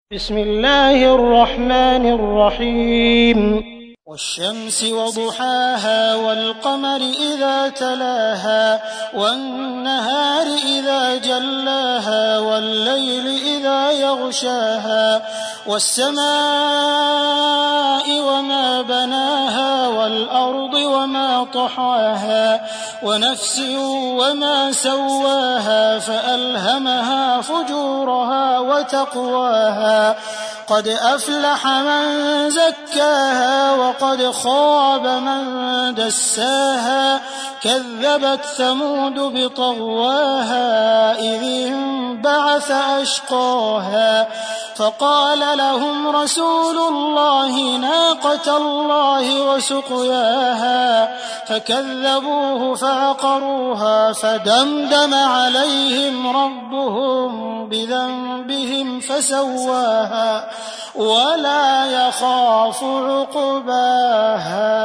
بسم الله الرحمن الرحيم والشمس وضحاها والقمر إذا تلاها والنهار إذا جلاها والليل إذا يغشاها والسماء وما بناها والأرض وما طحاها ونفس وما سواها فألهمها فجورها وتقواها قد أفلح من زكاها وقد خاب من دساها كذبت ثمود بطغواها إذ انبعث أشقاها فقال لهم رسول الله ناقة الله وسقياها فكذبوه فعقروها فدمدم عليهم ربهم بذنبهم فسواها ولا يخاف عقباها.